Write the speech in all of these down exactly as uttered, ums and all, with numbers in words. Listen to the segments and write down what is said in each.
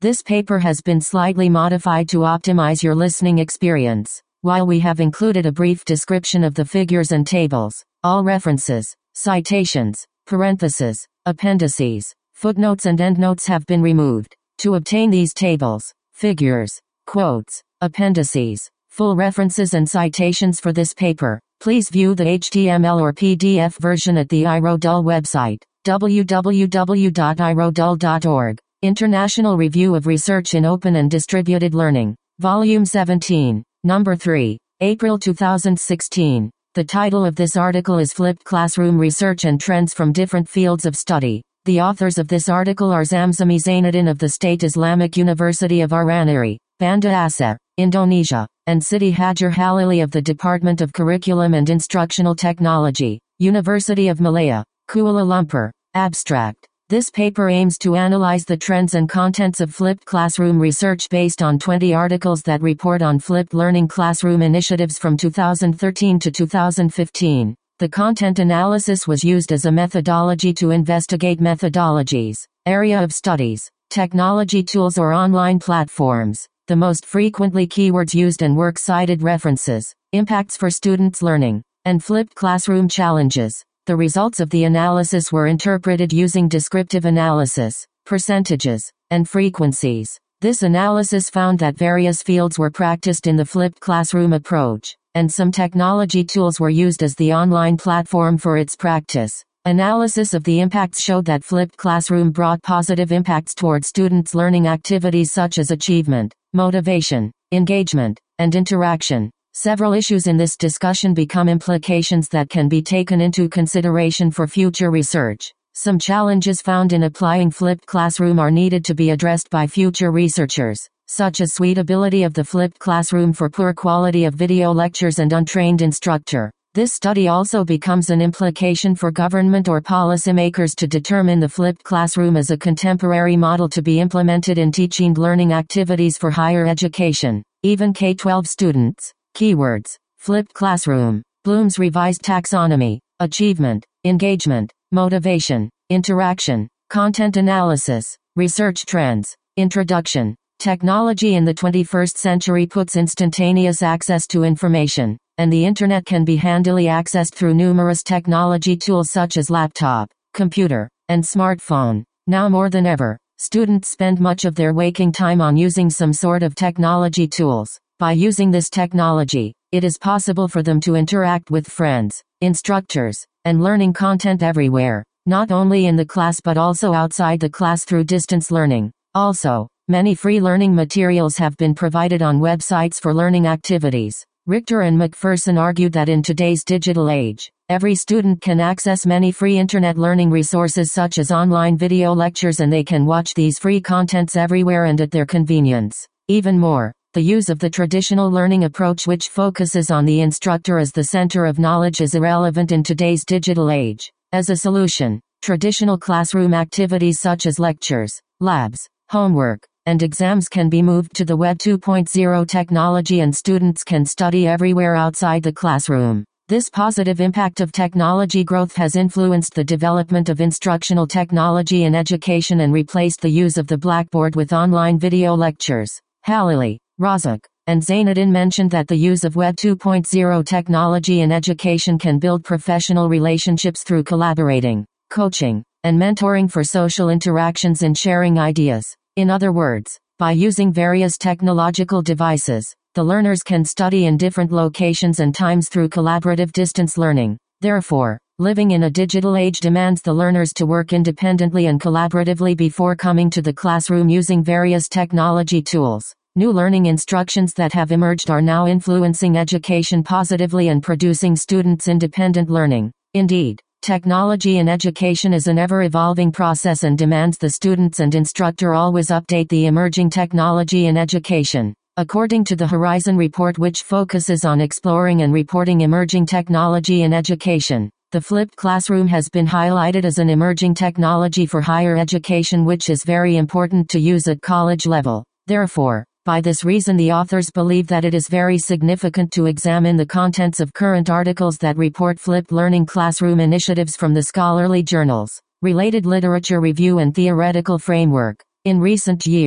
This paper has been slightly modified to optimize your listening experience. While we have included a brief description of the figures and tables, all references, citations, parentheses, appendices, footnotes and endnotes have been removed. To obtain these tables, figures, quotes, appendices, full references and citations for this paper, please view the H T M L or P D F version at the iRodul website, w w w dot i rodul dot org. International Review of Research in Open and Distributed Learning, Volume seventeen, Number three, April two thousand sixteen. The title of this article is Flipped Classroom Research and Trends from Different Fields of Study. The authors of this article are Zamzami Zainuddin of the State Islamic University of Aranari, Banda Aceh, Indonesia, and Siti Hajar Halili of the Department of Curriculum and Instructional Technology, University of Malaya, Kuala Lumpur. Abstract. This paper aims to analyze the trends and contents of flipped classroom research based on twenty articles that report on flipped learning classroom initiatives from two thousand thirteen to two thousand fifteen. The content analysis was used as a methodology to investigate methodologies, area of studies, technology tools or online platforms, the most frequently keywords used and works cited references, impacts for students' learning, and flipped classroom challenges. The results of the analysis were interpreted using descriptive analysis, percentages, and frequencies. This analysis found that various fields were practiced in the flipped classroom approach, and some technology tools were used as the online platform for its practice. Analysis of the impacts showed that flipped classroom brought positive impacts toward students' learning activities such as achievement, motivation, engagement, and interaction. Several issues in this discussion become implications that can be taken into consideration for future research. Some challenges found in applying flipped classroom are needed to be addressed by future researchers, such as suitability of the flipped classroom for poor quality of video lectures and untrained instructor. This study also becomes an implication for government or policymakers to determine the flipped classroom as a contemporary model to be implemented in teaching learning activities for higher education, even K twelve students. Keywords: flipped classroom, Bloom's revised taxonomy, achievement, engagement, motivation, interaction, content analysis, research trends. Introduction. Technology in the twenty-first century puts instantaneous access to information, and the Internet can be handily accessed through numerous technology tools such as laptop, computer, and smartphone. Now more than ever, students spend much of their waking time on using some sort of technology tools. By using this technology, it is possible for them to interact with friends, instructors, and learning content everywhere, not only in the class but also outside the class through distance learning. Also, many free learning materials have been provided on websites for learning activities. Richter and McPherson argued that in today's digital age, every student can access many free internet learning resources such as online video lectures, and they can watch these free contents everywhere and at their convenience. Even more, the use of the traditional learning approach, which focuses on the instructor as the center of knowledge, is irrelevant in today's digital age. As a solution, traditional classroom activities such as lectures, labs, homework, and exams can be moved to the Web two point oh technology, and students can study everywhere outside the classroom. This positive impact of technology growth has influenced the development of instructional technology in education and replaced the use of the blackboard with online video lectures. Halili, Razak, and Zainuddin mentioned that the use of Web two point oh technology in education can build professional relationships through collaborating, coaching, and mentoring for social interactions and sharing ideas. In other words, by using various technological devices, the learners can study in different locations and times through collaborative distance learning. Therefore, living in a digital age demands the learners to work independently and collaboratively before coming to the classroom using various technology tools. New learning instructions that have emerged are now influencing education positively and producing students' independent learning. Indeed, technology in education is an ever-evolving process and demands the students and instructor always update the emerging technology in education. According to the Horizon Report, which focuses on exploring and reporting emerging technology in education, the flipped classroom has been highlighted as an emerging technology for higher education, which is very important to use at college level. Therefore, by this reason, the authors believe that it is very significant to examine the contents of current articles that report flipped learning classroom initiatives from the scholarly journals, related literature review and theoretical framework. In recent years,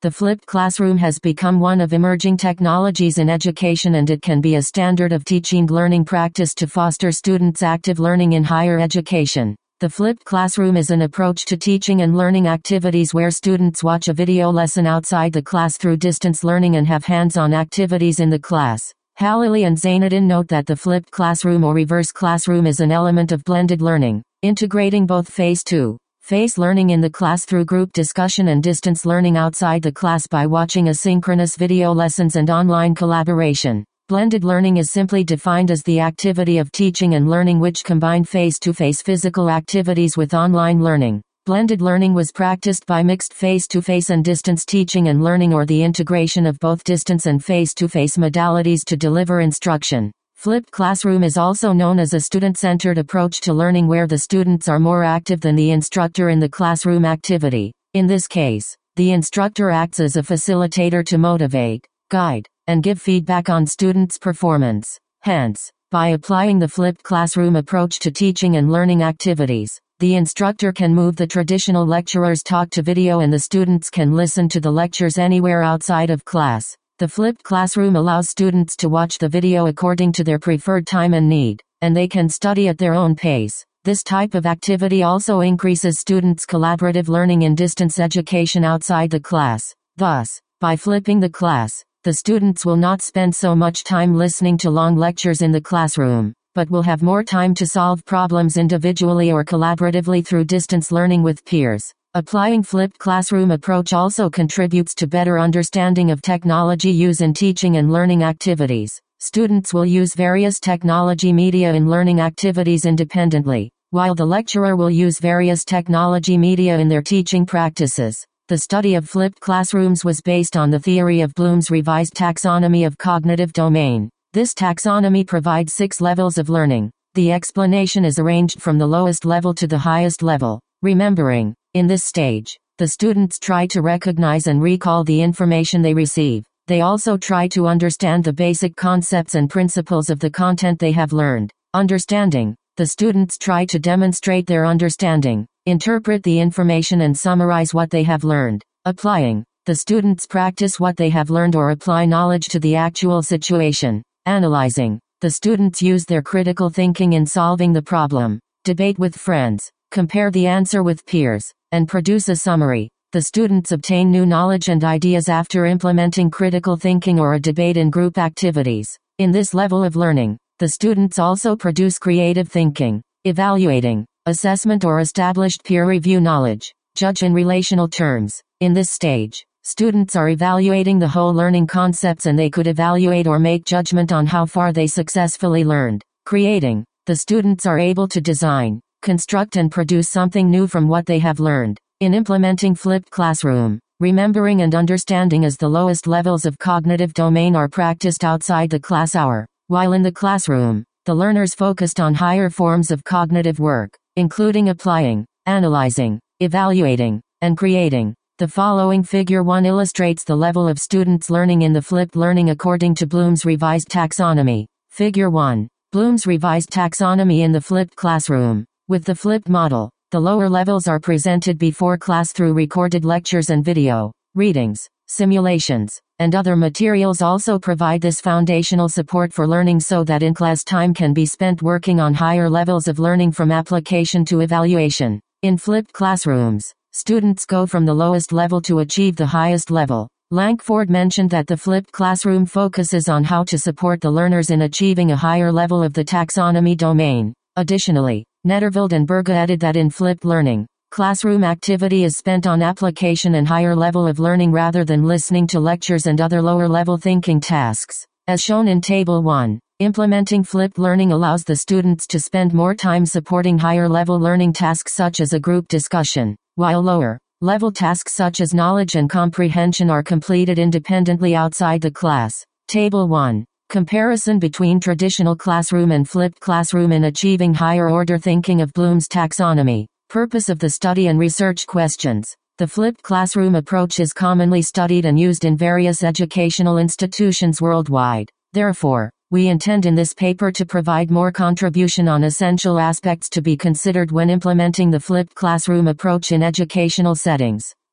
The flipped classroom has become one of emerging technologies in education, and it can be a standard of teaching learning practice to foster students' active learning in higher education. The flipped classroom is an approach to teaching and learning activities where students watch a video lesson outside the class through distance learning and have hands-on activities in the class. Halili and Zainuddin note that the flipped classroom or reverse classroom is an element of blended learning, integrating both face-to-face learning in the class through group discussion and distance learning outside the class by watching asynchronous video lessons and online collaboration. Blended learning is simply defined as the activity of teaching and learning which combine face-to-face physical activities with online learning. Blended learning was practiced by mixed face-to-face and distance teaching and learning, or the integration of both distance and face-to-face modalities to deliver instruction. Flipped classroom is also known as a student-centered approach to learning where the students are more active than the instructor in the classroom activity. In this case, the instructor acts as a facilitator to motivate, guide, and give feedback on students' performance. Hence, by applying the flipped classroom approach to teaching and learning activities, the instructor can move the traditional lecturer's talk to video and the students can listen to the lectures anywhere outside of class. The flipped classroom allows students to watch the video according to their preferred time and need, and they can study at their own pace. This type of activity also increases students' collaborative learning in distance education outside the class. Thus, by flipping the class, the students will not spend so much time listening to long lectures in the classroom, but will have more time to solve problems individually or collaboratively through distance learning with peers. Applying flipped classroom approach also contributes to better understanding of technology use in teaching and learning activities. Students will use various technology media in learning activities independently, while the lecturer will use various technology media in their teaching practices. The study of flipped classrooms was based on the theory of Bloom's revised taxonomy of cognitive domain. This taxonomy provides six levels of learning. The explanation is arranged from the lowest level to the highest level. Remembering, in this stage, the students try to recognize and recall the information they receive. They also try to understand the basic concepts and principles of the content they have learned. Understanding, the students try to demonstrate their understanding, interpret the information and summarize what they have learned. Applying, the students practice what they have learned or apply knowledge to the actual situation. Analyzing, the students use their critical thinking in solving the problem. Debate with friends, compare the answer with peers, and produce a summary. The students obtain new knowledge and ideas after implementing critical thinking or a debate in group activities. In this level of learning, the students also produce creative thinking, evaluating, assessment or established peer review knowledge, judge in relational terms. In this stage, students are evaluating the whole learning concepts and they could evaluate or make judgment on how far they successfully learned. Creating, the students are able to design, construct and produce something new from what they have learned. In implementing flipped classroom, remembering and understanding as the lowest levels of cognitive domain are practiced outside the class hour, while in the classroom, the learners focused on higher forms of cognitive work, including applying, analyzing, evaluating, and creating. The following figure one illustrates the level of students learning in the flipped learning according to Bloom's revised taxonomy. Figure one. Bloom's revised taxonomy in the flipped classroom. With the flipped model, the lower levels are presented before class through recorded lectures and video, readings, simulations, and other materials also provide this foundational support for learning so that in-class time can be spent working on higher levels of learning from application to evaluation. In flipped classrooms, students go from the lowest level to achieve the highest level. Lankford mentioned that the flipped classroom focuses on how to support the learners in achieving a higher level of the taxonomy domain. Additionally, Netterveld and Berga added that in flipped learning, classroom activity is spent on application and higher level of learning rather than listening to lectures and other lower level thinking tasks. As shown in Table one, implementing flipped learning allows the students to spend more time supporting higher level learning tasks such as a group discussion, while lower level tasks such as knowledge and comprehension are completed independently outside the class. Table one. Comparison between traditional classroom and flipped classroom in achieving higher order thinking of Bloom's taxonomy. Purpose of the study and research questions. The flipped classroom approach is commonly studied and used in various educational institutions worldwide. Therefore, we intend in this paper to provide more contribution on essential aspects to be considered when implementing the flipped classroom approach in educational settings. This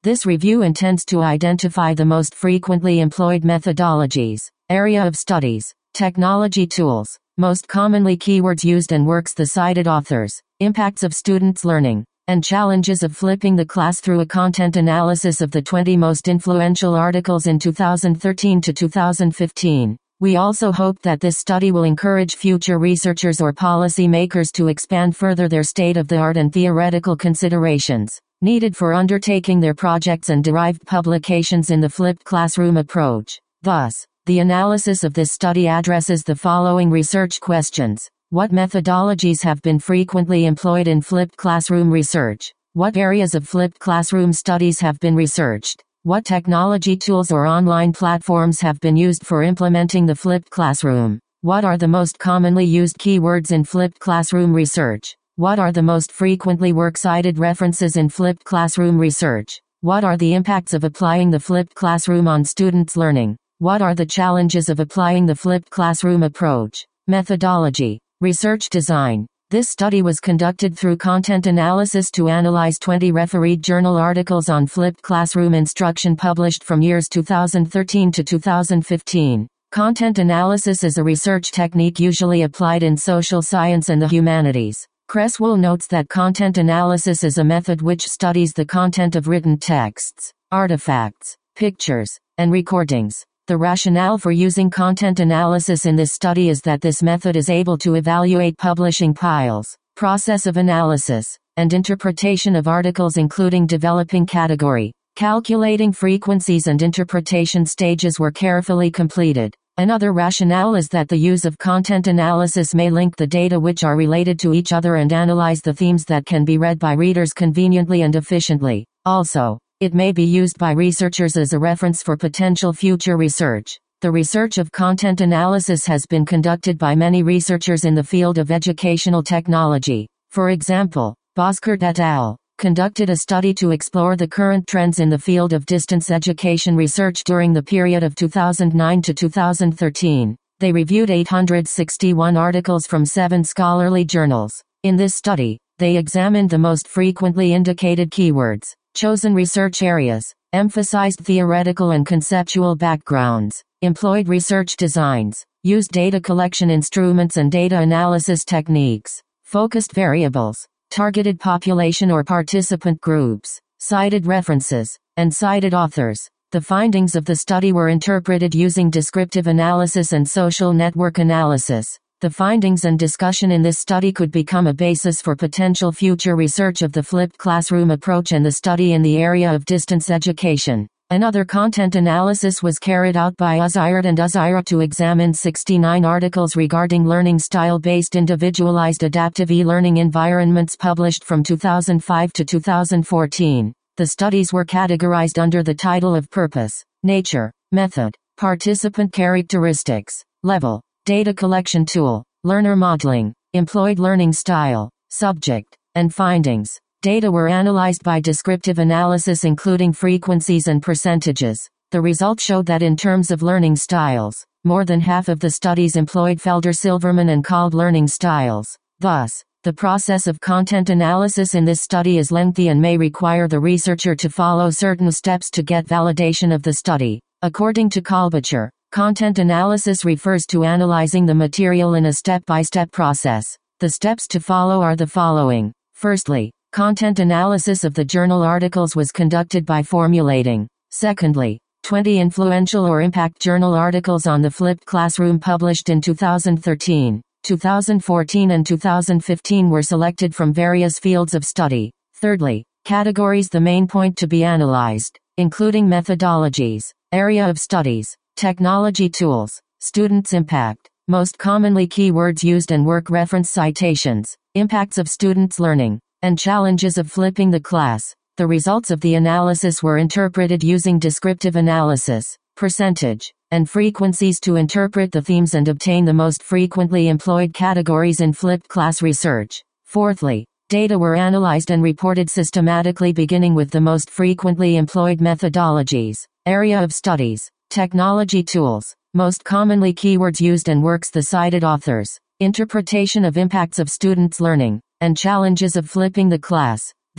This review intends to identify the most frequently employed methodologies, area of studies, technology tools, most commonly keywords used and works the cited authors, impacts of students' learning, and challenges of flipping the class through a content analysis of the twenty most influential articles in two thousand thirteen to two thousand fifteen. We also hope that this study will encourage future researchers or policy makers to expand further their state-of-the-art and theoretical considerations needed for undertaking their projects and derived publications in the flipped classroom approach. Thus, the analysis of this study addresses the following research questions. What methodologies have been frequently employed in flipped classroom research? What areas of flipped classroom studies have been researched? What technology tools or online platforms have been used for implementing the flipped classroom? What are the most commonly used keywords in flipped classroom research? What are the most frequently works-cited references in flipped classroom research? What are the impacts of applying the flipped classroom on students' learning? What are the challenges of applying the flipped classroom approach? Methodology. Research design. This study was conducted through content analysis to analyze twenty refereed journal articles on flipped classroom instruction published from years two thousand thirteen to two thousand fifteen. Content analysis is a research technique usually applied in social science and the humanities. Creswell notes that content analysis is a method which studies the content of written texts, artifacts, pictures, and recordings. The rationale for using content analysis in this study is that this method is able to evaluate publishing piles, process of analysis, and interpretation of articles including developing category, calculating frequencies and interpretation stages were carefully completed. Another rationale is that the use of content analysis may link the data which are related to each other and analyze the themes that can be read by readers conveniently and efficiently. Also, it may be used by researchers as a reference for potential future research. The research of content analysis has been conducted by many researchers in the field of educational technology. For example, Boskert et al. Conducted a study to explore the current trends in the field of distance education research during the period of two thousand nine to two thousand thirteen. They reviewed eight hundred sixty-one articles from seven scholarly journals. In this study, they examined the most frequently indicated keywords, chosen research areas, emphasized theoretical and conceptual backgrounds, employed research designs, used data collection instruments and data analysis techniques, focused variables, targeted population or participant groups, cited references, and cited authors. The findings of the study were interpreted using descriptive analysis and social network analysis. The findings and discussion in this study could become a basis for potential future research of the flipped classroom approach and the study in the area of distance education. Another content analysis was carried out by Uzziard and Uzziara to examine sixty-nine articles regarding learning style-based individualized adaptive e-learning environments published from two thousand five to two thousand fourteen. The studies were categorized under the title of purpose, nature, method, participant characteristics, level, data collection tool, learner modeling, employed learning style, subject, and findings. Data were analyzed by descriptive analysis including frequencies and percentages. The results showed that in terms of learning styles, more than half of the studies employed Felder-Silverman and Kalb learning styles. Thus, the process of content analysis in this study is lengthy and may require the researcher to follow certain steps to get validation of the study. According to Kalbacher, content analysis refers to analyzing the material in a step-by-step process. The steps to follow are the following. Firstly, content analysis of the journal articles was conducted by formulating. Secondly, twenty influential or impact journal articles on the flipped classroom published in two thousand thirteen, two thousand fourteen and two thousand fifteen were selected from various fields of study. Thirdly, categories the main point to be analyzed, including methodologies, area of studies, technology tools, students' impact, most commonly keywords used and work reference citations, impacts of students' learning, and challenges of flipping the class. The results of the analysis were interpreted using descriptive analysis, percentage, and frequencies to interpret the themes and obtain the most frequently employed categories in flipped class research. Fourthly, data were analyzed and reported systematically beginning with the most frequently employed methodologies, area of studies, technology tools, most commonly keywords used and works the cited authors, interpretation of impacts of students' learning, and challenges of flipping the class. Then,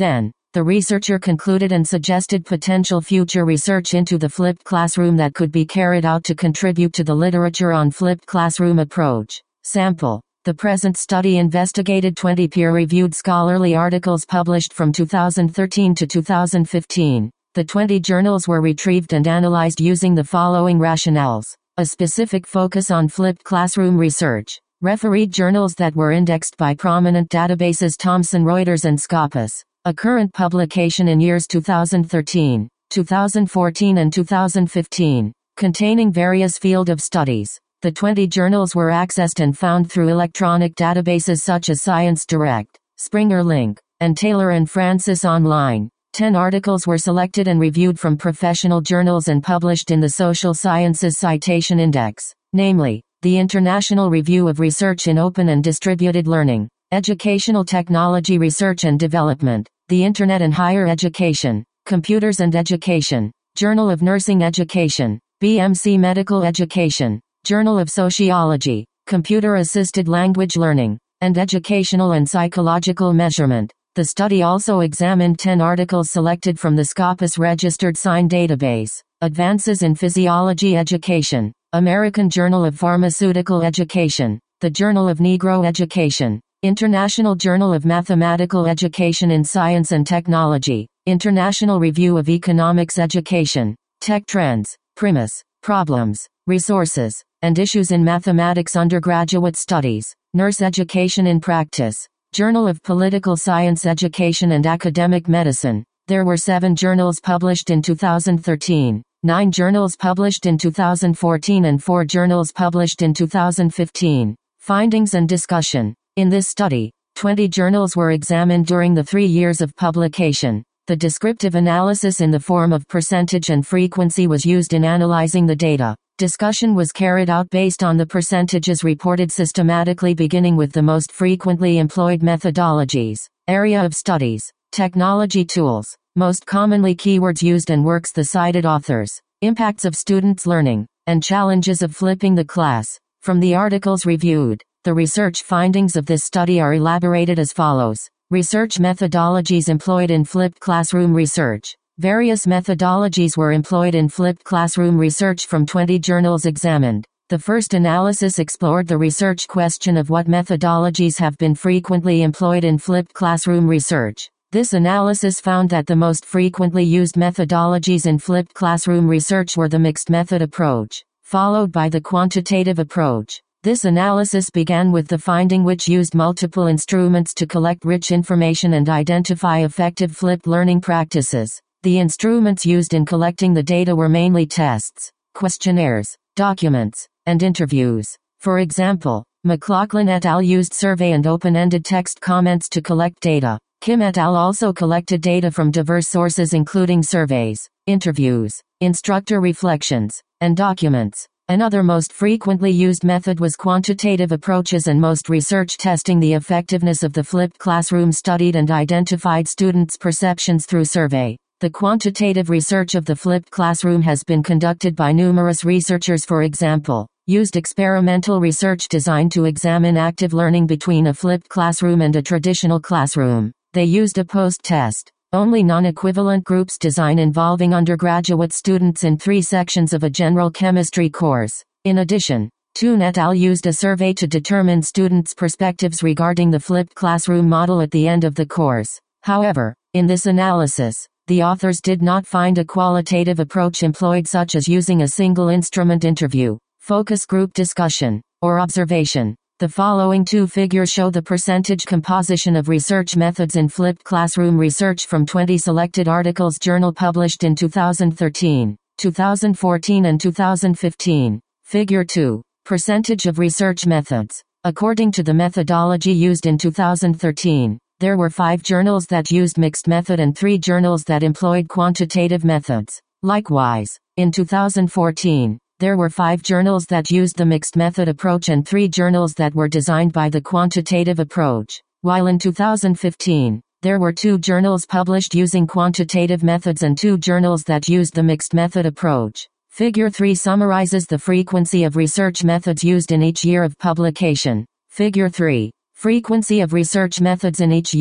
The researcher concluded and suggested potential future research into the flipped classroom that could be carried out to contribute to the literature on flipped classroom approach. Sample. The present study investigated twenty peer-reviewed scholarly articles published from two thousand thirteen to two thousand fifteen. The twenty journals were retrieved and analyzed using the following rationales. A specific focus on flipped classroom research. Refereed journals that were indexed by prominent databases Thomson Reuters and Scopus. A current publication in years two thousand thirteen, two thousand fourteen and two thousand fifteen, containing various field of studies. The twenty journals were accessed and found through electronic databases such as Science Direct, Springer Link, and Taylor and Francis Online. Ten articles were selected and reviewed from professional journals and published in the Social Sciences Citation Index, namely, the International Review of Research in Open and Distributed Learning, Educational Technology Research and Development, the Internet and Higher Education, Computers and Education, Journal of Nursing Education, B M C Medical Education, Journal of Sociology, Computer-Assisted Language Learning, and Educational and Psychological Measurement. The study also examined ten articles selected from the Scopus Registered Sign Database. Advances in Physiology Education, American Journal of Pharmaceutical Education, the Journal of Negro Education, International Journal of Mathematical Education in Science and Technology, International Review of Economics Education, Tech Trends, Primus, Problems, Resources, and Issues in Mathematics Undergraduate Studies, Nurse Education in Practice, Journal of Political Science Education and Academic Medicine. There were seven journals published in two thousand thirteen, nine journals published in two thousand fourteen and four journals published in two thousand fifteen. Findings and discussion. In this study, twenty journals were examined during the three years of publication. The descriptive analysis in the form of percentage and frequency was used in analyzing the data. Discussion was carried out based on the percentages reported systematically, beginning with the most frequently employed methodologies. Area of studies. Technology tools. Most commonly keywords used and works the cited authors. Impacts of students' learning, and challenges of flipping the class. From the articles reviewed, the research findings of this study are elaborated as follows. Research methodologies employed in flipped classroom research. Various methodologies were employed in flipped classroom research from twenty journals examined. The first analysis explored the research question of what methodologies have been frequently employed in flipped classroom research. This analysis found that the most frequently used methodologies in flipped classroom research were the mixed method approach, followed by the quantitative approach. This analysis began with the finding which used multiple instruments to collect rich information and identify effective flipped learning practices. The instruments used in collecting the data were mainly tests, questionnaires, documents, and interviews. For example, McLaughlin et al. Used survey and open-ended text comments to collect data. Kim et al. Also collected data from diverse sources including surveys, interviews, instructor reflections, and documents. Another most frequently used method was quantitative approaches, and most research testing the effectiveness of the flipped classroom studied and identified students' perceptions through survey. The quantitative research of the flipped classroom has been conducted by numerous researchers. For example, used experimental research designed to examine active learning between a flipped classroom and a traditional classroom. They used a post-test, only non-equivalent groups design involving undergraduate students in three sections of a general chemistry course. In addition, Toon et al. Used a survey to determine students' perspectives regarding the flipped classroom model at the end of the course. However, in this analysis, the authors did not find a qualitative approach employed, such as using a single instrument interview, focus group discussion, or observation. The following two figures show the percentage composition of research methods in flipped classroom research from twenty selected articles journal published in two thousand thirteen, two thousand fourteen and two thousand fifteen. Figure two. Percentage of research methods. According to the methodology used in two thousand thirteen, there were five journals that used mixed method and three journals that employed quantitative methods. Likewise, in two thousand fourteen, there were five journals that used the mixed method approach and three journals that were designed by the quantitative approach. While in two thousand fifteen, there were two journals published using quantitative methods and two journals that used the mixed method approach. Figure three summarizes the frequency of research methods used in each year of publication. Figure three. Frequency of research methods in each year.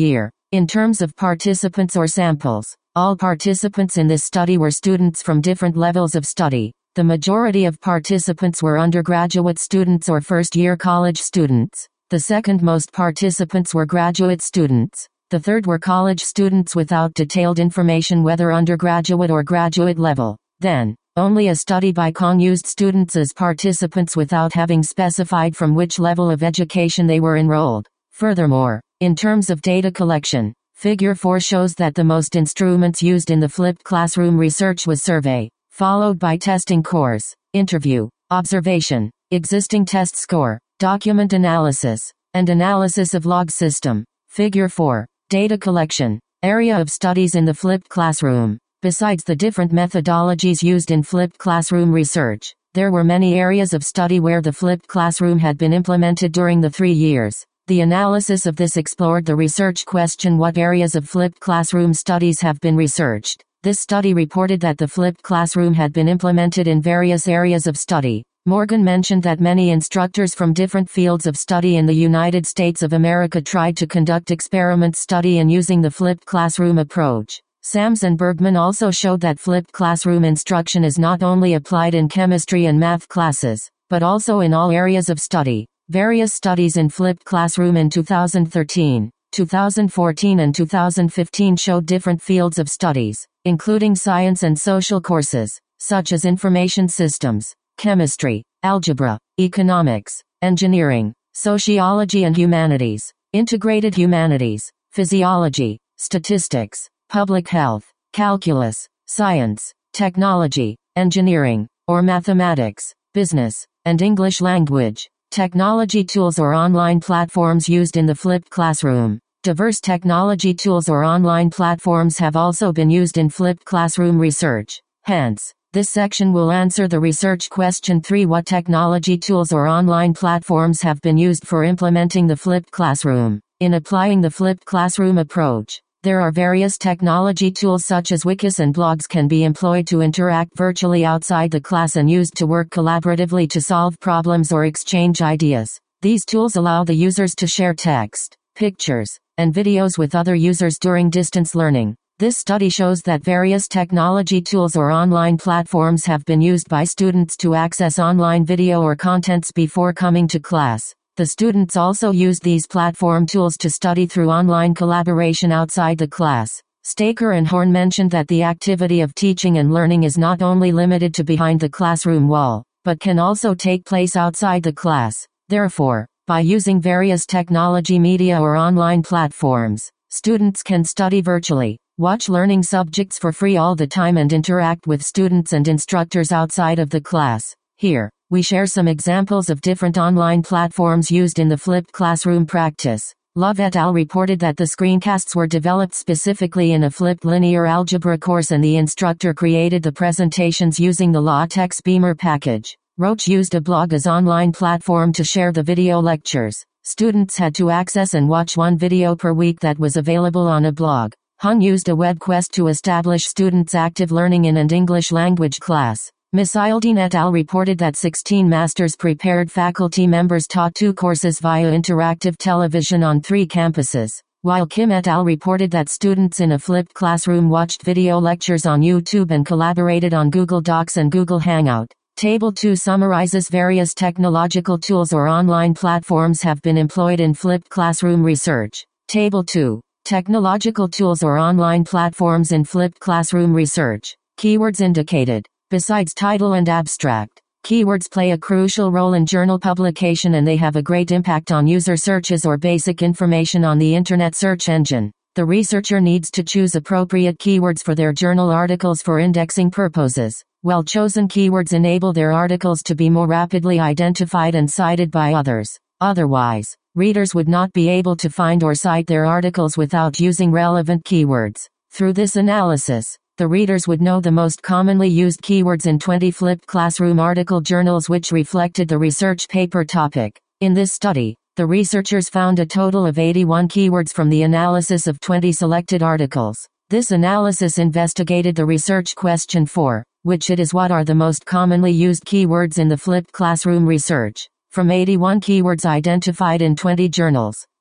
In terms of participants or samples, all participants in this study were students from different levels of study. The majority of participants were undergraduate students or first-year college students. The second most participants were graduate students. The third were college students without detailed information whether undergraduate or graduate level. Then, only a study by Kong used students as participants without having specified from which level of education they were enrolled. Furthermore, in terms of data collection, Figure four shows that the most instruments used in the flipped classroom research was survey, followed by testing cores, interview, observation, existing test score, document analysis, and analysis of log system. Figure four. Data collection. Area of studies in the flipped classroom. Besides the different methodologies used in flipped classroom research, there were many areas of study where the flipped classroom had been implemented during the three years. The analysis of this explored the research question: what areas of flipped classroom studies have been researched? This study reported that the flipped classroom had been implemented in various areas of study. Morgan mentioned that many instructors from different fields of study in the United States of America tried to conduct experiment study in using the flipped classroom approach. Sams and Bergman also showed that flipped classroom instruction is not only applied in chemistry and math classes, but also in all areas of study. Various studies in flipped classroom in two thousand thirteen, two thousand fourteen and two thousand fifteen showed different fields of studies, including science and social courses, such as information systems, chemistry, algebra, economics, engineering, sociology and humanities, integrated humanities, physiology, statistics, public health, calculus, science, technology, engineering, or mathematics, business, and English language. Technology tools or online platforms used in the flipped classroom. Diverse technology tools or online platforms have also been used in flipped classroom research. Hence, this section will answer the research question three: what technology tools or online platforms have been used for implementing the flipped classroom? In applying the flipped classroom approach, there are various technology tools such as wikis and blogs can be employed to interact virtually outside the class and used to work collaboratively to solve problems or exchange ideas. These tools allow the users to share text, pictures, and videos with other users during distance learning. This study shows that various technology tools or online platforms have been used by students to access online video or contents before coming to class. The students also used these platform tools to study through online collaboration outside the class. Staker and Horn mentioned that the activity of teaching and learning is not only limited to behind the classroom wall, but can also take place outside the class. Therefore, by using various technology media or online platforms, students can study virtually, watch learning subjects for free all the time and interact with students and instructors outside of the class. Here, we share some examples of different online platforms used in the flipped classroom practice. Love et al. Reported that the screencasts were developed specifically in a flipped linear algebra course and the instructor created the presentations using the LaTeX Beamer package. Roach used a blog as online platform to share the video lectures. Students had to access and watch one video per week that was available on a blog. Hung used a WebQuest to establish students' active learning in and English language class. Misaildeen et al. Reported that sixteen masters prepared faculty members taught two courses via interactive television on three campuses, while Kim et al. Reported that students in a flipped classroom watched video lectures on YouTube and collaborated on Google Docs and Google Hangout. Table two summarizes various technological tools or online platforms have been employed in flipped classroom research. Table two. Technological tools or online platforms in flipped classroom research. Keywords indicated. Besides title and abstract, keywords play a crucial role in journal publication and they have a great impact on user searches or basic information on the Internet search engine. The researcher needs to choose appropriate keywords for their journal articles for indexing purposes. Well-chosen keywords enable their articles to be more rapidly identified and cited by others. Otherwise, readers would not be able to find or cite their articles without using relevant keywords. Through this analysis, the readers would know the most commonly used keywords in twenty flipped classroom article journals which reflected the research paper topic. In this study, the researchers found a total of eighty-one keywords from the analysis of twenty selected articles. This analysis investigated the research question four, which it is what are the most commonly used keywords in the flipped classroom research. From eighty-one keywords identified in twenty journals,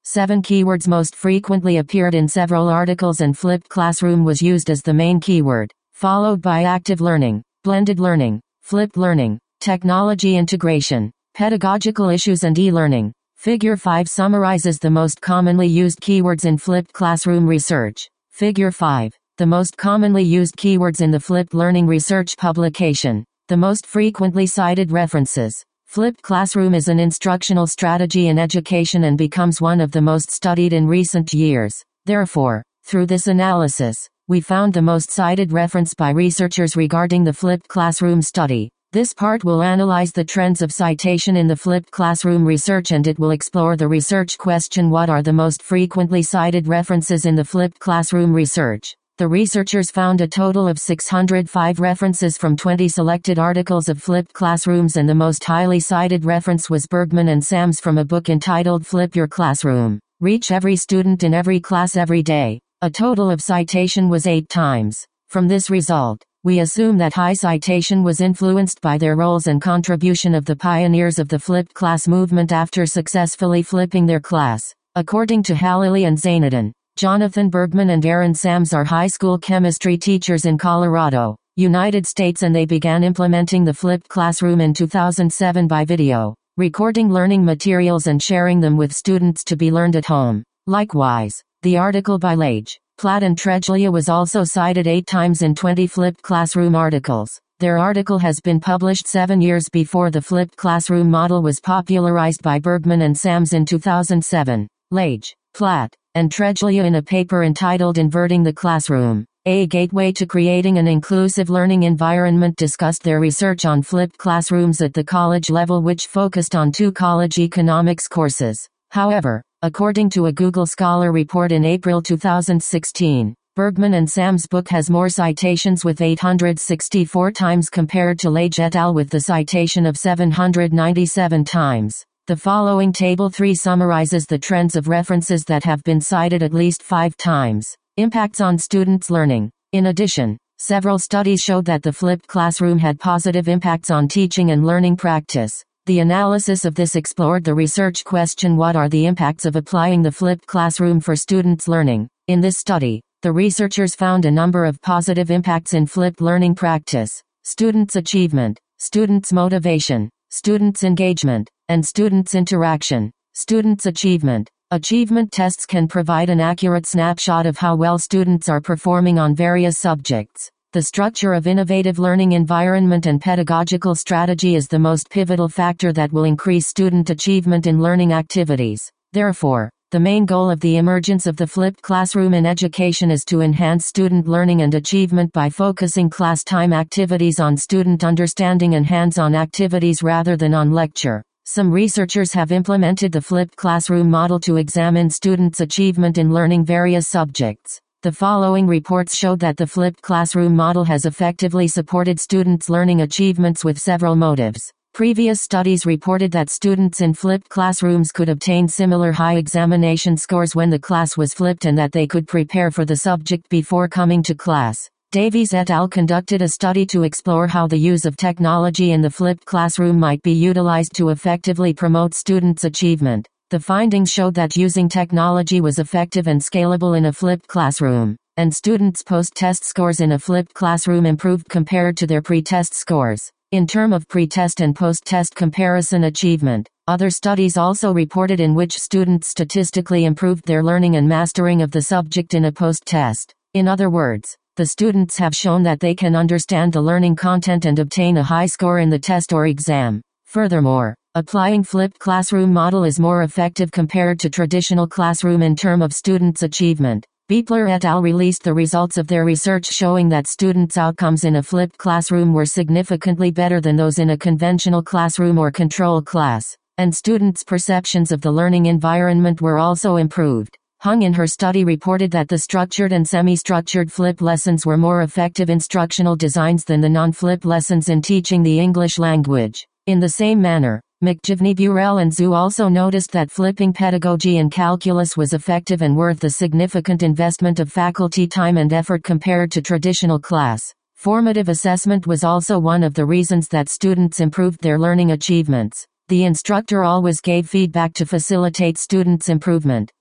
Seven keywords most frequently appeared in several articles, and flipped classroom was used as the main keyword, followed by active learning, blended learning, flipped learning, technology integration, pedagogical issues and e-learning. Figure five summarizes the most commonly used keywords in flipped classroom research. Figure five. The most commonly used keywords in the flipped learning research publication. The most frequently cited references. Flipped classroom is an instructional strategy in education and becomes one of the most studied in recent years. Therefore, through this analysis, we found the most cited reference by researchers regarding the flipped classroom study. This part will analyze the trends of citation in the flipped classroom research, and it will explore the research question: what are the most frequently cited references in the flipped classroom research? The researchers found a total of six hundred five references from twenty selected articles of flipped classrooms, and the most highly cited reference was Bergman and Sams from a book entitled Flip Your Classroom. Reach every student in every class every day. A total of citation was eight times. From this result, we assume that high citation was influenced by their roles and contribution of the pioneers of the flipped class movement after successfully flipping their class. According to Halili and Zainuddin, Jonathan Bergman and Aaron Sams are high school chemistry teachers in Colorado, United States, and they began implementing the flipped classroom in two thousand seven by video, recording learning materials and sharing them with students to be learned at home. Likewise, the article by Lage, Platt and Treglia was also cited eight times in twenty flipped classroom articles. Their article has been published seven years before the flipped classroom model was popularized by Bergman and Sams in two thousand seven. Lage, Platt, and Treglia, in a paper entitled Inverting the Classroom, A Gateway to Creating an Inclusive Learning Environment, discussed their research on flipped classrooms at the college level, which focused on two college economics courses. However, according to a Google Scholar report in April two thousand sixteen, Bergman and Sams' book has more citations with eight hundred sixty-four times compared to Lage et al. With the citation of seven hundred ninety-seven times. The following table three summarizes the trends of references that have been cited at least five times. Impacts on students' learning. In addition, several studies showed that the flipped classroom had positive impacts on teaching and learning practice. The analysis of this explored the research question: what are the impacts of applying the flipped classroom for students' learning? In this study, the researchers found a number of positive impacts in flipped learning practice: students' achievement, students' motivation, students' engagement, and students' interaction. Students' achievement. Achievement tests can provide an accurate snapshot of how well students are performing on various subjects. The structure of innovative learning environment and pedagogical strategy is the most pivotal factor that will increase student achievement in learning activities. Therefore, the main goal of the emergence of the flipped classroom in education is to enhance student learning and achievement by focusing class time activities on student understanding and hands-on activities rather than on lecture. Some researchers have implemented the flipped classroom model to examine students' achievement in learning various subjects. The following reports showed that the flipped classroom model has effectively supported students' learning achievements with several motives. Previous studies reported that students in flipped classrooms could obtain similar high examination scores when the class was flipped, and that they could prepare for the subject before coming to class. Davies et al. Conducted a study to explore how the use of technology in the flipped classroom might be utilized to effectively promote students' achievement. The findings showed that using technology was effective and scalable in a flipped classroom, and students' post-test scores in a flipped classroom improved compared to their pre-test scores. In terms of pre-test and post-test comparison achievement, other studies also reported in which students statistically improved their learning and mastering of the subject in a post-test. In other words, the students have shown that they can understand the learning content and obtain a high score in the test or exam. Furthermore, applying flipped classroom model is more effective compared to traditional classroom in terms of students' achievement. Beepler et al. Released the results of their research showing that students' outcomes in a flipped classroom were significantly better than those in a conventional classroom or control class, and students' perceptions of the learning environment were also improved. Hung in her study reported that the structured and semi-structured flipped lessons were more effective instructional designs than the non-flipped lessons in teaching the English language. In the same manner, McGivney, Burrell and Zhu also noticed that flipping pedagogy in calculus was effective and worth the significant investment of faculty time and effort compared to traditional class. Formative assessment was also one of the reasons that students improved their learning achievements. The instructor always gave feedback to facilitate students' improvement.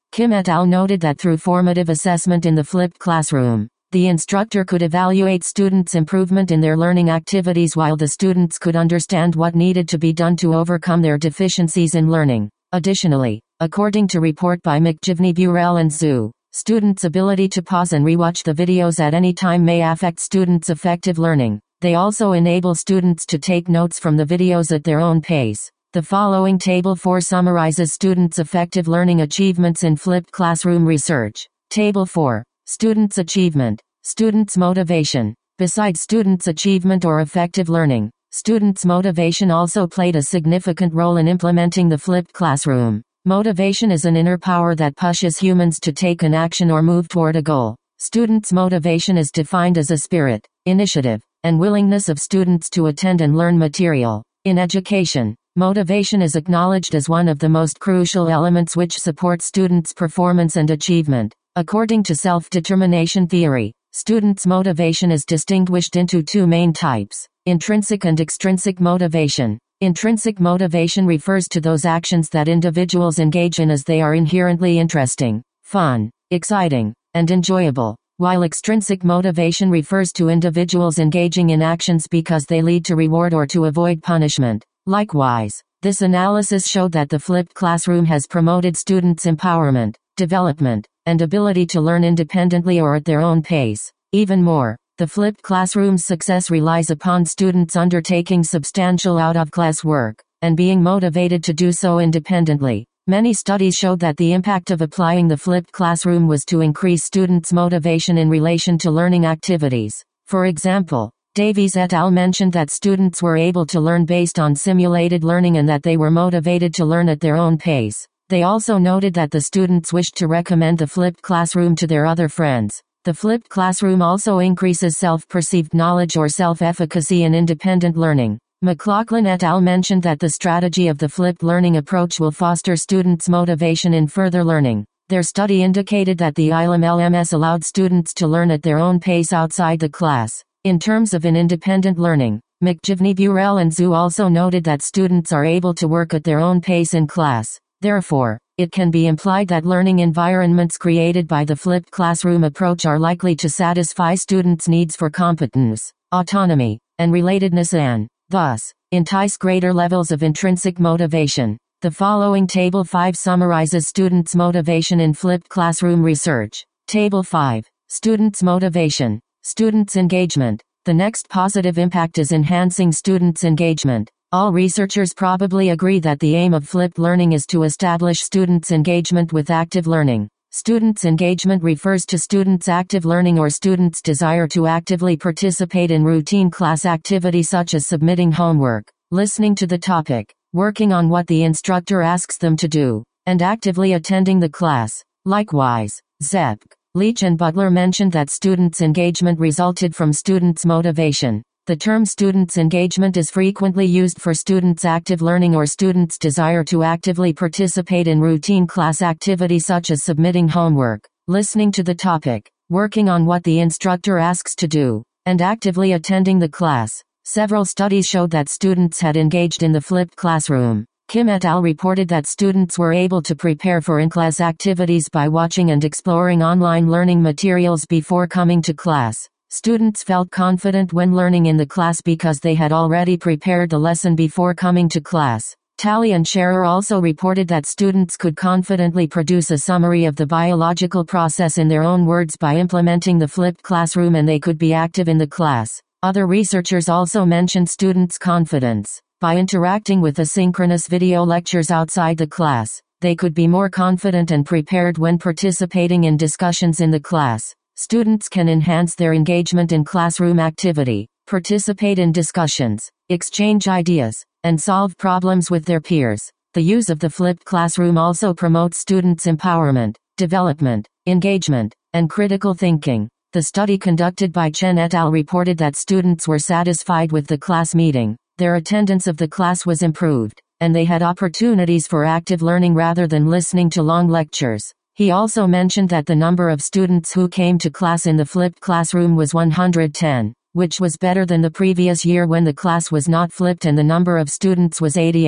Kim et al. Noted that through formative assessment in the flipped classroom, the instructor could evaluate students' improvement in their learning activities while the students could understand what needed to be done to overcome their deficiencies in learning. Additionally, according to report by McGivney, Burrell and Zhu, students' ability to pause and rewatch the videos at any time may affect students' effective learning. They also enable students to take notes from the videos at their own pace. The following Table four summarizes students' effective learning achievements in flipped classroom research. Table four. Students' achievement. Students' motivation. Besides students' achievement or effective learning, students' motivation also played a significant role in implementing the flipped classroom. Motivation is an inner power that pushes humans to take an action or move toward a goal. Students' motivation is defined as a spirit, initiative, and willingness of students to attend and learn material. In education, motivation is acknowledged as one of the most crucial elements which support students' performance and achievement. According to self-determination theory, students' motivation is distinguished into two main types: intrinsic and extrinsic motivation. Intrinsic motivation refers to those actions that individuals engage in as they are inherently interesting, fun, exciting, and enjoyable, while extrinsic motivation refers to individuals engaging in actions because they lead to reward or to avoid punishment. Likewise, this analysis showed that the flipped classroom has promoted students' empowerment, development, and ability to learn independently or at their own pace. Even more, the flipped classroom's success relies upon students undertaking substantial out-of-class work, and being motivated to do so independently. Many studies showed that the impact of applying the flipped classroom was to increase students' motivation in relation to learning activities. For example, Davies et al. Mentioned that students were able to learn based on simulated learning and that they were motivated to learn at their own pace. They also noted that the students wished to recommend the flipped classroom to their other friends. The flipped classroom also increases self-perceived knowledge or self-efficacy in independent learning. McLaughlin et al. Mentioned that the strategy of the flipped learning approach will foster students' motivation in further learning. Their study indicated that the I L M L M S allowed students to learn at their own pace outside the class. In terms of an independent learning, McGivney, Burrell and Zhu also noted that students are able to work at their own pace in class. Therefore, it can be implied that learning environments created by the flipped classroom approach are likely to satisfy students' needs for competence, autonomy, and relatedness and, thus, entice greater levels of intrinsic motivation. The following Table five summarizes students' motivation in flipped classroom research. Table five. Students' motivation. Students' engagement. The next positive impact is enhancing students' engagement. All researchers probably agree that the aim of flipped learning is to establish students' engagement with active learning. Students' engagement refers to students' active learning or students' desire to actively participate in routine class activities such as submitting homework, listening to the topic, working on what the instructor asks them to do, and actively attending the class. Likewise, Zepk, Leach and Butler mentioned that students' engagement resulted from students' motivation. The term students' engagement is frequently used for students' active learning or students' desire to actively participate in routine class activities such as submitting homework, listening to the topic, working on what the instructor asks to do, and actively attending the class. Several studies showed that students had engaged in the flipped classroom. Kim et al. Reported that students were able to prepare for in-class activities by watching and exploring online learning materials before coming to class. Students felt confident when learning in the class because they had already prepared the lesson before coming to class. Talley and Scherer also reported that students could confidently produce a summary of the biological process in their own words by implementing the flipped classroom, and they could be active in the class. Other researchers also mentioned students' confidence. By interacting with asynchronous video lectures outside the class, they could be more confident and prepared when participating in discussions in the class. Students can enhance their engagement in classroom activity, participate in discussions, exchange ideas, and solve problems with their peers. The use of the flipped classroom also promotes students' empowerment, development, engagement, and critical thinking. The study conducted by Chen et al. Reported that students were satisfied with the class meeting, their attendance of the class was improved, and they had opportunities for active learning rather than listening to long lectures. He also mentioned that the number of students who came to class in the flipped classroom was one hundred ten, which was better than the previous year when the class was not flipped and the number of students was eighty-eight.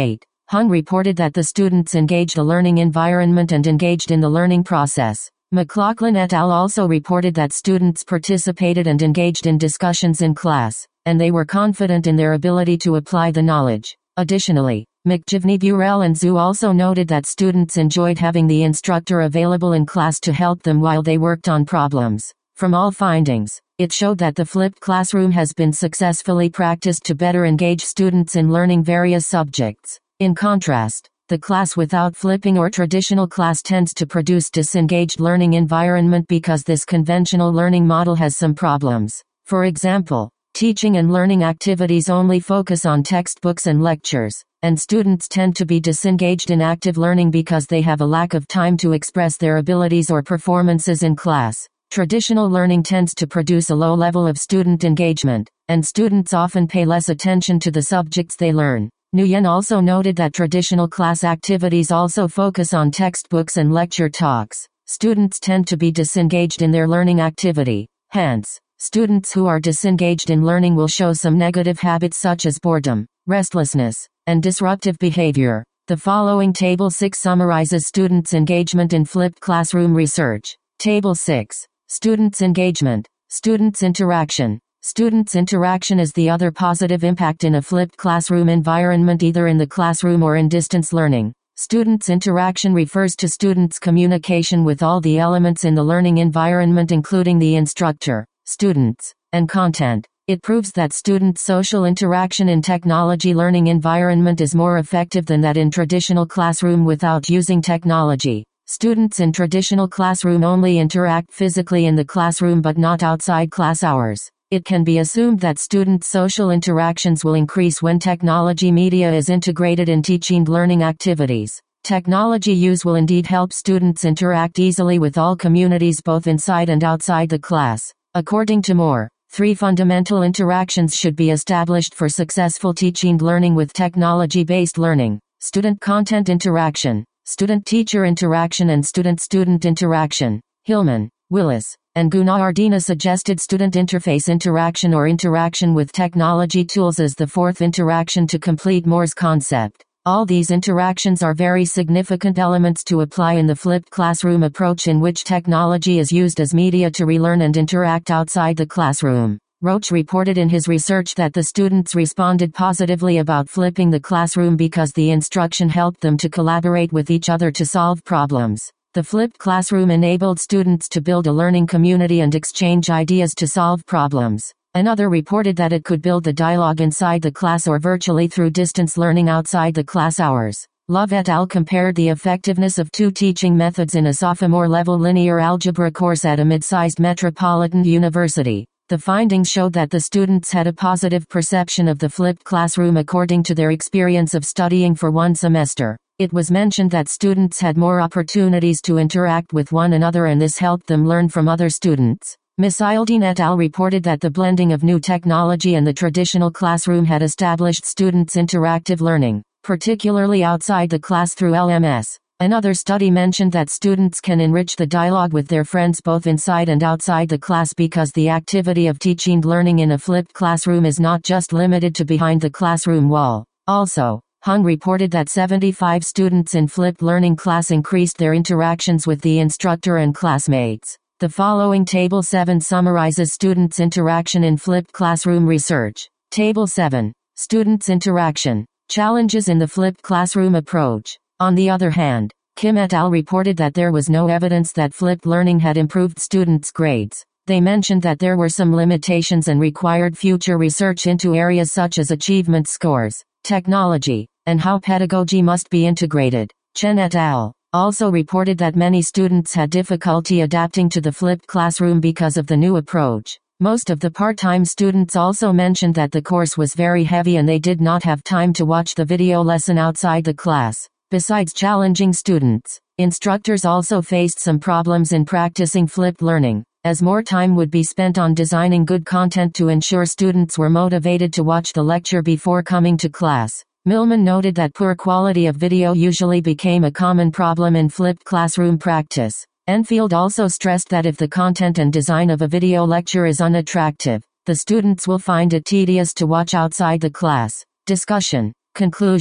Hung reported that the students engaged the learning environment and engaged in the learning process. McLaughlin et al. Also reported that students participated and engaged in discussions in class, and they were confident in their ability to apply the knowledge. Additionally, McGivney, Burrell and Zhu also noted that students enjoyed having the instructor available in class to help them while they worked on problems. From all findings, it showed that the flipped classroom has been successfully practiced to better engage students in learning various subjects. In contrast, the class without flipping or traditional class tends to produce disengaged learning environment because this conventional learning model has some problems. For example, teaching and learning activities only focus on textbooks and lectures, and students tend to be disengaged in active learning because they have a lack of time to express their abilities or performances in class. Traditional learning tends to produce a low level of student engagement, and students often pay less attention to the subjects they learn. Nguyen also noted that traditional class activities also focus on textbooks and lecture talks. Students tend to be disengaged in their learning activity. Hence, students who are disengaged in learning will show some negative habits such as boredom, restlessness, and disruptive behavior. The following Table six summarizes students' engagement in flipped classroom research. Table six. Students' engagement. Students' interaction. Students' interaction is the other positive impact in a flipped classroom environment, either in the classroom or in distance learning. Students' interaction refers to students' communication with all the elements in the learning environment, including the instructor, students, and content. It proves that students' social interaction in technology learning environment is more effective than that in traditional classroom without using technology. Students in traditional classroom only interact physically in the classroom but not outside class hours. It can be assumed that students' social interactions will increase when technology media is integrated in teaching learning activities. Technology use will indeed help students interact easily with all communities both inside and outside the class. According to Moore, three fundamental interactions should be established for successful teaching learning with technology-based learning: student-content interaction, student-teacher interaction, and student-student interaction. Hillman, Willis, and Gunawardena suggested student interface interaction or interaction with technology tools as the fourth interaction to complete Moore's concept. All these interactions are very significant elements to apply in the flipped classroom approach, in which technology is used as media to relearn and interact outside the classroom. Roach reported in his research that the students responded positively about flipping the classroom because the instruction helped them to collaborate with each other to solve problems. The flipped classroom enabled students to build a learning community and exchange ideas to solve problems. Another reported that it could build the dialogue inside the class or virtually through distance learning outside the class hours. Love et al. Compared the effectiveness of two teaching methods in a sophomore-level linear algebra course at a mid-sized metropolitan university. The findings showed that the students had a positive perception of the flipped classroom according to their experience of studying for one semester. It was mentioned that students had more opportunities to interact with one another, and this helped them learn from other students. Misaildeen et al. Reported that the blending of new technology and the traditional classroom had established students' interactive learning, particularly outside the class through L M S. Another study mentioned that students can enrich the dialogue with their friends both inside and outside the class because the activity of teaching learning in a flipped classroom is not just limited to behind the classroom wall. Also, Hung reported that seventy-five students in flipped learning class increased their interactions with the instructor and classmates. The following Table seven summarizes students' interaction in flipped classroom research. Table seven. Students' interaction. Challenges in the flipped classroom approach. On the other hand, Kim et al. Reported that there was no evidence that flipped learning had improved students' grades. They mentioned that there were some limitations and required future research into areas such as achievement scores, technology, and how pedagogy must be integrated. Chen et al. Also reported that many students had difficulty adapting to the flipped classroom because of the new approach. Most of the part-time students also mentioned that the course was very heavy and they did not have time to watch the video lesson outside the class. Besides challenging students, instructors also faced some problems in practicing flipped learning, as more time would be spent on designing good content to ensure students were motivated to watch the lecture before coming to class. Millman noted that poor quality of video usually became a common problem in flipped classroom practice. Enfield also stressed that if the content and design of a video lecture is unattractive, the students will find it tedious to watch outside the class. Discussion. Conclusion.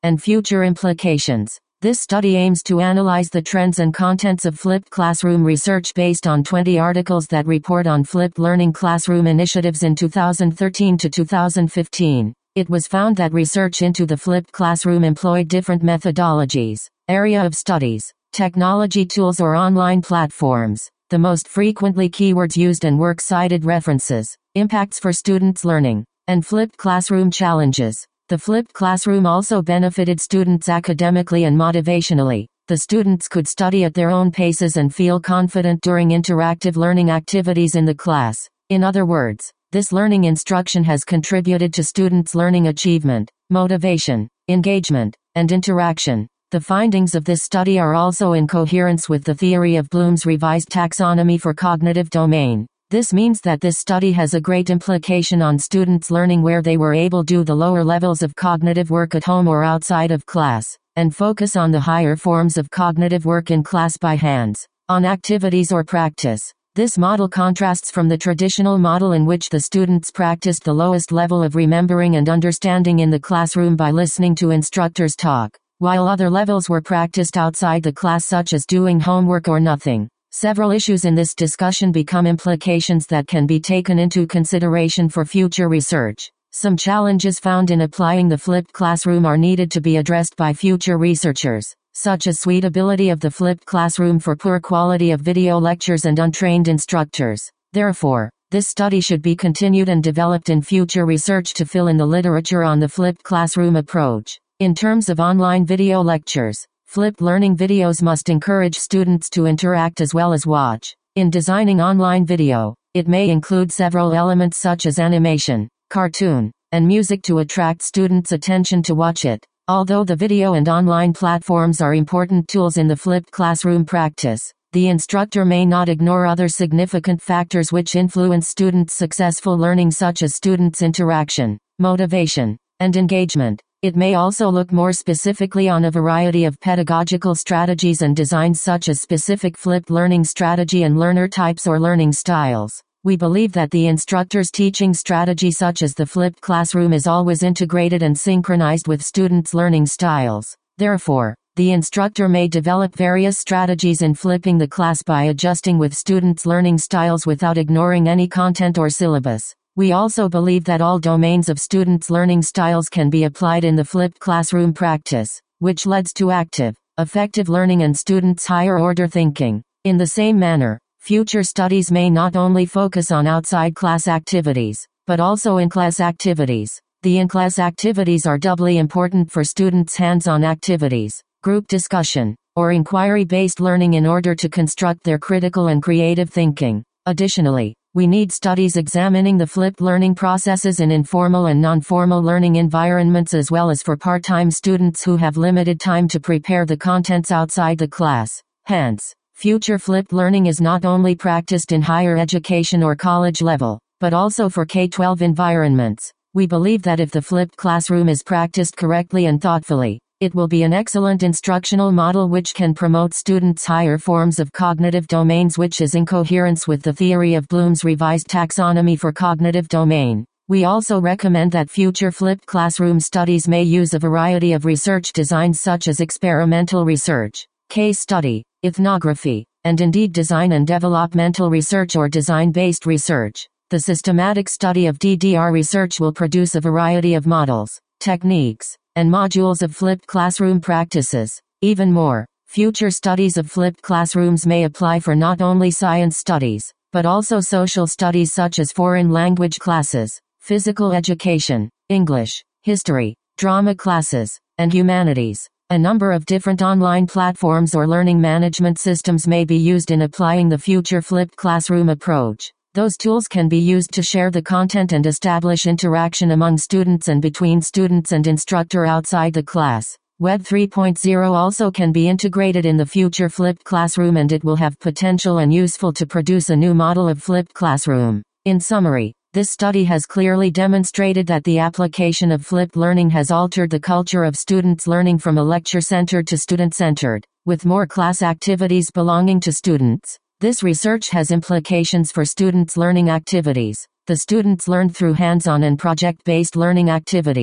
and future implications. This study aims to analyze the trends and contents of flipped classroom research based on twenty articles that report on flipped learning classroom initiatives in two thousand thirteen to two thousand fifteen. It was found that research into the flipped classroom employed different methodologies, area of studies, technology tools or online platforms. The most frequently keywords used and works cited references, impacts for students' learning, and flipped classroom challenges. The flipped classroom also benefited students academically and motivationally. The students could study at their own paces and feel confident during interactive learning activities in the class. In other words, this learning instruction has contributed to students' learning achievement, motivation, engagement, and interaction. The findings of this study are also in coherence with the theory of Bloom's revised taxonomy for cognitive domain. This means that this study has a great implication on students' learning where they were able to do the lower levels of cognitive work at home or outside of class, and focus on the higher forms of cognitive work in class by hands, on activities or practice. This model contrasts from the traditional model in which the students practiced the lowest level of remembering and understanding in the classroom by listening to instructors talk, while other levels were practiced outside the class such as doing homework or nothing. Several issues in this discussion become implications that can be taken into consideration for future research. Some challenges found in applying the flipped classroom are needed to be addressed by future researchers, such as suitability of the flipped classroom for poor quality of video lectures and untrained instructors. Therefore, this study should be continued and developed in future research to fill in the literature on the flipped classroom approach. In terms of online video lectures, flipped learning videos must encourage students to interact as well as watch. In designing online video, it may include several elements such as animation, cartoon, and music to attract students' attention to watch it. Although the video and online platforms are important tools in the flipped classroom practice, the instructor may not ignore other significant factors which influence students' successful learning such as students' interaction, motivation, and engagement. It may also look more specifically on a variety of pedagogical strategies and designs such as specific flipped learning strategy and learner types or learning styles. We believe that the instructor's teaching strategy such as the flipped classroom is always integrated and synchronized with students' learning styles. Therefore, the instructor may develop various strategies in flipping the class by adjusting with students' learning styles without ignoring any content or syllabus. We also believe that all domains of students' learning styles can be applied in the flipped classroom practice, which leads to active, effective learning and students' higher order thinking. In the same manner, future studies may not only focus on outside class activities, but also in-class activities. The in-class activities are doubly important for students' hands-on activities, group discussion, or inquiry-based learning in order to construct their critical and creative thinking. Additionally, we need studies examining the flipped learning processes in informal and non-formal learning environments as well as for part-time students who have limited time to prepare the contents outside the class. Hence, future flipped learning is not only practiced in higher education or college level, but also for K through twelve environments. We believe that if the flipped classroom is practiced correctly and thoughtfully, it will be an excellent instructional model which can promote students' higher forms of cognitive domains, which is in coherence with the theory of Bloom's revised taxonomy for cognitive domain. We also recommend that future flipped classroom studies may use a variety of research designs such as experimental research, case study, ethnography, and indeed design and developmental research or design-based research. The systematic study of D D R research will produce a variety of models, techniques, and modules of flipped classroom practices. Even more, future studies of flipped classrooms may apply for not only science studies, but also social studies such as foreign language classes, physical education, English, history, drama classes, and humanities. A number of different online platforms or learning management systems may be used in applying the future flipped classroom approach. Those tools can be used to share the content and establish interaction among students and between students and instructor outside the class. Web three point oh also can be integrated in the future flipped classroom, and it will have potential and useful to produce a new model of flipped classroom. In summary, this study has clearly demonstrated that the application of flipped learning has altered the culture of students' learning from a lecture-centered to student-centered, with more class activities belonging to students. This research has implications for students' learning activities. The students learned through hands-on and project-based learning activities.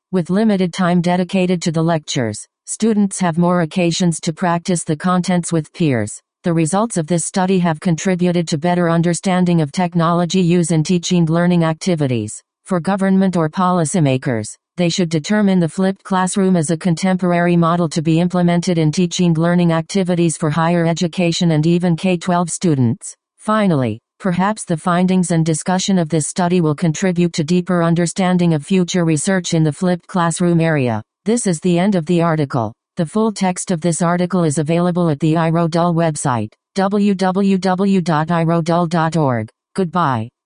With limited time dedicated to the lectures, students have more occasions to practice the contents with peers. The results of this study have contributed to better understanding of technology use in teaching learning activities. For government or policymakers, they should determine the flipped classroom as a contemporary model to be implemented in teaching learning activities for higher education and even K through twelve students. Finally, perhaps the findings and discussion of this study will contribute to deeper understanding of future research in the flipped classroom area. This is the end of the article. The full text of this article is available at the I R O D U L website, w w w dot i r o d u l dot org. Goodbye.